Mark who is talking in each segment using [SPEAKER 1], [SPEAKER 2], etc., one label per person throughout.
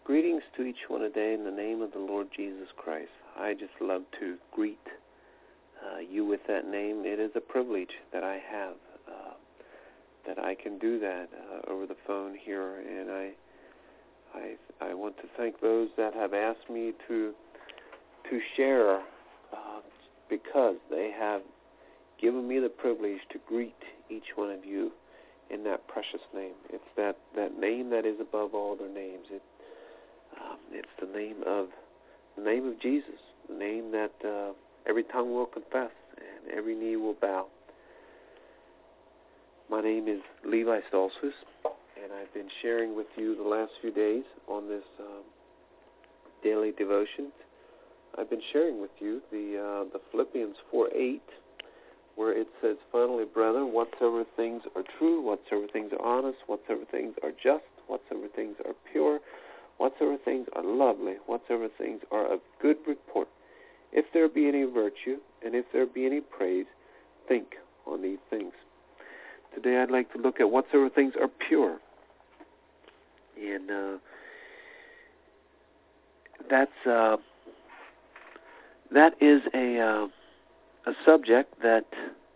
[SPEAKER 1] Greetings to each one today in the name of the Lord Jesus Christ. I just love to greet you with that name. It is a privilege that I have, that I can do that over the phone here, and I want to thank those that have asked me to share because they have given me the privilege to greet each one of you in that precious name. It's that name that is above all other names. It's the name of Jesus, the name that every tongue will confess and every knee will bow. My name is Levi Stoltzfus, and I've been sharing with you the last few days on this daily devotions. I've been sharing with you the Philippians 4:8, where it says, "Finally, brethren, whatsoever things are true, whatsoever things are honest, whatsoever things are just, whatsoever things are pure, whatsoever things are lovely, whatsoever things are of good report, if there be any virtue, and if there be any praise, think on these things." Today I'd like to look at whatsoever things are pure. And that is a subject that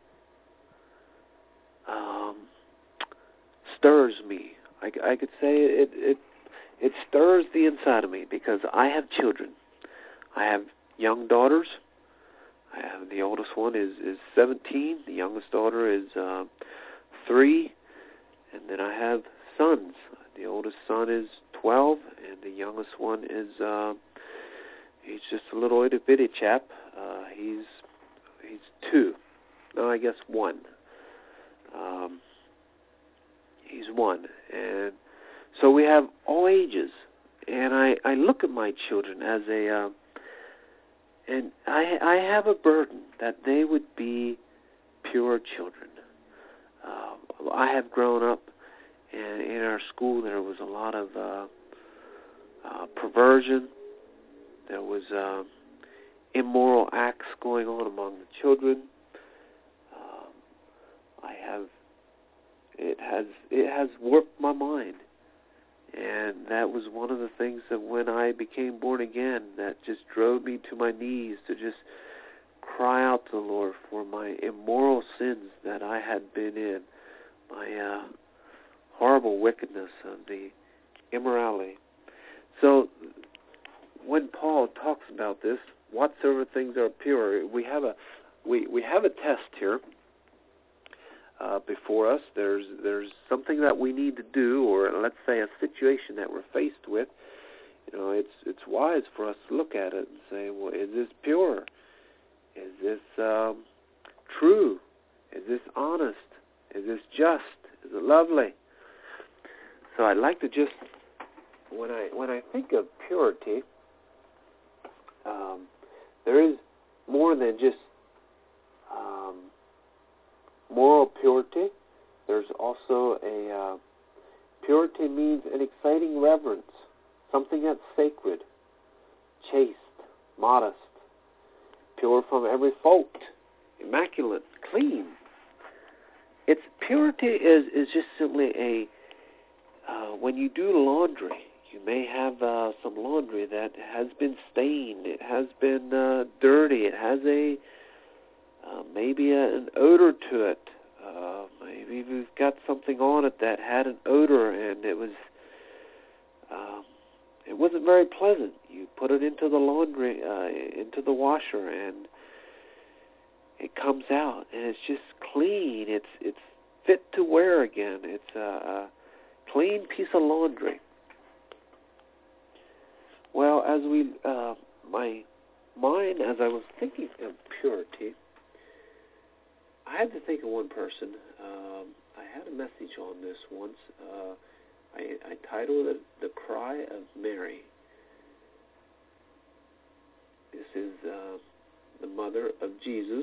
[SPEAKER 1] stirs me. I could say it stirs the inside of me because I have children. I have young daughters. I have the oldest one is 17. The youngest daughter is 3. And then I have sons. The oldest son is 12, and the youngest one is he's just a little itty bitty chap. He's 2. No, I guess 1. He's 1, and so we have all ages. And I look at my children as and I have a burden that they would be pure children. I have grown up, and in our school there was a lot of perversion. There was immoral acts going on among the children. It has warped my mind, and that was one of the things that when I became born again, that just drove me to my knees to just cry out to the Lord for my immoral sins that I had been in, my horrible wickedness of the immorality. So when Paul talks about this, whatsoever things are pure, we have a test here before us. There's something that we need to do, or let's say a situation that we're faced with. It's wise for us to look at it and say, well, is this pure? Is this true? Is this honest? Is this just? Is it lovely? So I'd like to just, when I think of purity, there is more than just moral purity. There's also purity means an exciting reverence, something that's sacred, chaste, modest, pure from every fault, immaculate, clean. Its purity is just simply when you do laundry, you may have some laundry that has been stained, it has been dirty, it has maybe an odor to it. Maybe you've got something on it that had an odor, and it wasn't very pleasant. You put it into the laundry, into the washer, and it comes out, and it's just clean. It's fit to wear again. It's a clean piece of laundry. Well, as my mind, as I was thinking of purity, I had to think of one person. I had a message on this once. I titled it, "The Cry of Mary." This is the mother of Jesus.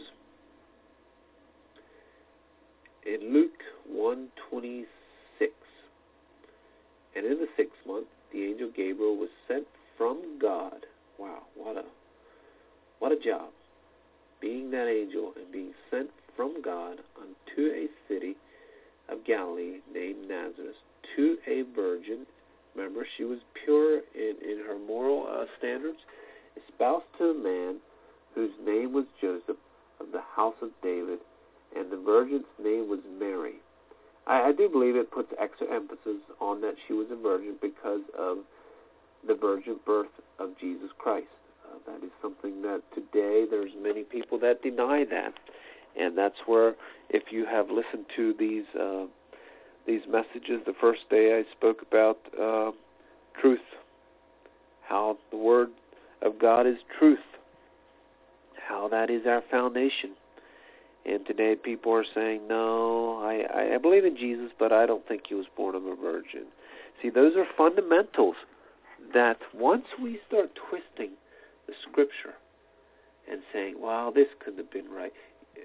[SPEAKER 1] In Luke 1:26, and in the 6th month, the angel Gabriel was sent from God. Wow, what a job, being that angel and being sent from God unto a city of Galilee named Nazareth, to a virgin Remember, she was pure in her moral standards, espoused to a man whose name was Joseph, of the house of David, and the virgin's name was Mary. I do believe it puts extra emphasis on that she was a virgin because of the virgin birth of Jesus Christ. That is something that today there's many people that deny that. And that's where, if you have listened to these messages, the first day I spoke about truth, how the Word of God is truth, how that is our foundation. And today people are saying, no, I believe in Jesus, but I don't think he was born of a virgin. See, those are fundamentals that once we start twisting the Scripture and saying, wow, this couldn't have been right,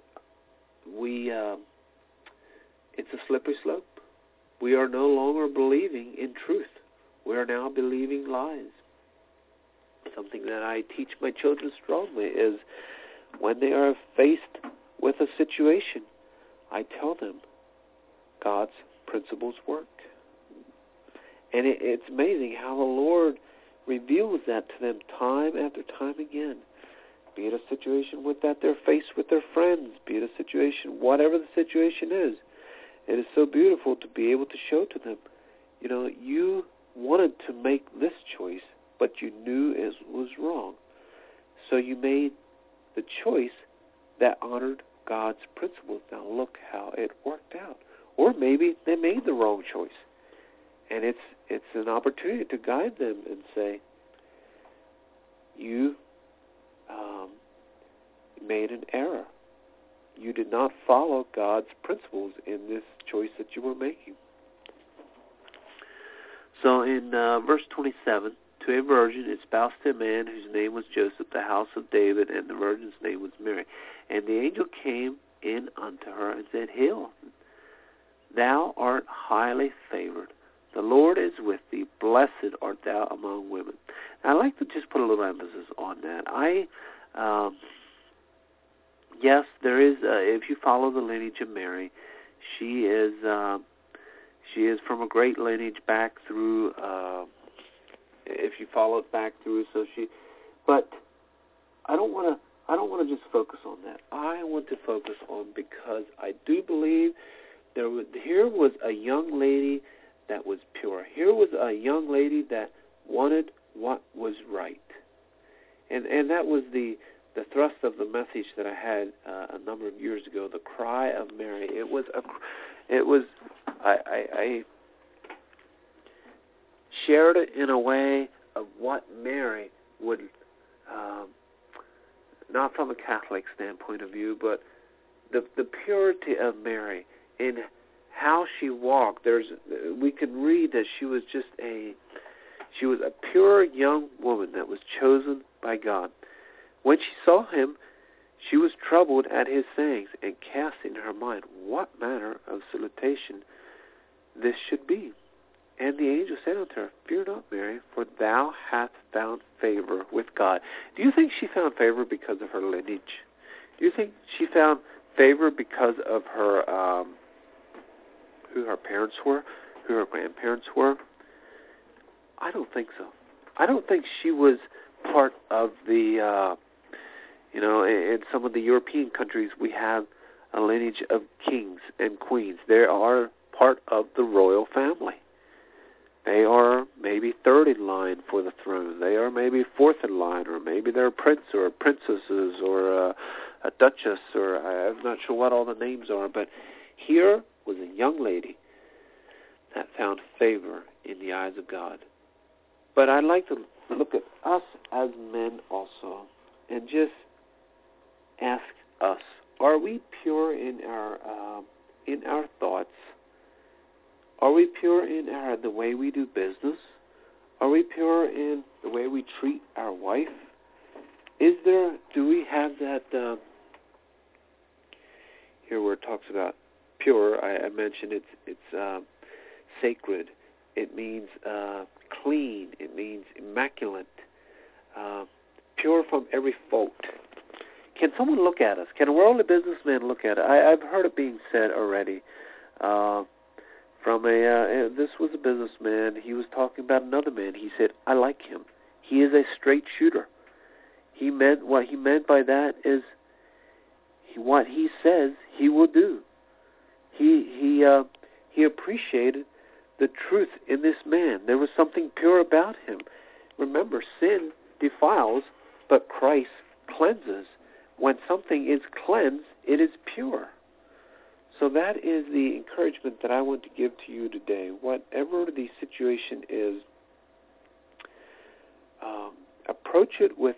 [SPEAKER 1] it's a slippery slope. We are no longer believing in truth. We are now believing lies. Something that I teach my children strongly is when they are faced with a situation, I tell them God's principles work. And it's amazing how the Lord reveals that to them time after time again. Be it a situation that they're faced with their friends, be it a situation, whatever the situation is. It is so beautiful to be able to show to them, you wanted to make this choice, but you knew it was wrong. So you made the choice that honored God's principles. Now look how it worked out. Or maybe they made the wrong choice. And it's an opportunity to guide them and say, you made an error. You did not follow God's principles in this choice that you were making. So in verse 27, to a virgin espoused to a man whose name was Joseph, the house of David, and the virgin's name was Mary. And the angel came in unto her and said, Hail, thou art highly favored. The Lord is with thee. Blessed art thou among women. Now, I'd like to just put a little emphasis on that. Yes, there is. If you follow the lineage of Mary, she is from a great lineage back through. If you follow it back through, but I don't want to just focus on that. I want to focus on, because I do believe here was a young lady that was pure. Here was a young lady that wanted what was right, and that was the thrust of the message that I had a number of years ago. The cry of Mary. I shared it in a way of what Mary would, not from a Catholic standpoint of view, but the purity of Mary in how she walked. We can read that she was a pure young woman that was chosen by God. When she saw him, she was troubled at his sayings, and cast in her mind what manner of salutation this should be. And the angel said unto her, Fear not, Mary, for thou hast found favor with God. Do you think she found favor because of her lineage? Do you think she found favor because of her who her parents were, who her grandparents were? I don't think so. I don't think she was part of the, in some of the European countries we have a lineage of kings and queens. They are part of the royal family. They are maybe third in line for the throne. They are maybe fourth in line, or maybe they're a prince or princesses or a duchess, or I'm not sure what all the names are. But here was a young lady that found favor in the eyes of God. But I'd like to look at us as men also and just ask us, are we pure in our thoughts? Are we pure in the way we do business? Are we pure in the way we treat our wife? Do we have that, here where it talks about pure, I mentioned it's sacred. It means clean. It means immaculate. Pure from every fault. Can someone look at us? Can a worldly businessman look at it? I've heard it being said already. this was a businessman. He was talking about another man. He said, I like him. He is a straight shooter. What he meant by that is what he says he will do. He appreciated the truth in this man. There was something pure about him. Remember, sin defiles, but Christ cleanses. When something is cleansed, it is pure. So that is the encouragement that I want to give to you today. Whatever the situation is, approach it with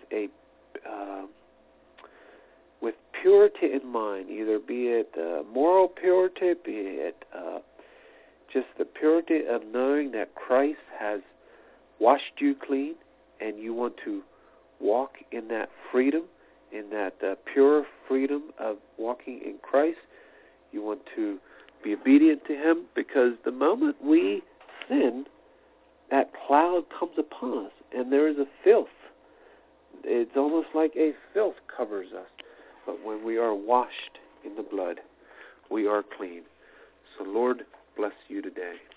[SPEAKER 1] with purity in mind, either be it moral purity, be it just the purity of knowing that Christ has washed you clean, and you want to walk in that freedom, in that pure freedom of walking in Christ. You want to be obedient to Him, because the moment we sin, that cloud comes upon us, and there is a filth. It's almost like a filth covers us. But when we are washed in the blood, we are clean. So Lord, bless you today.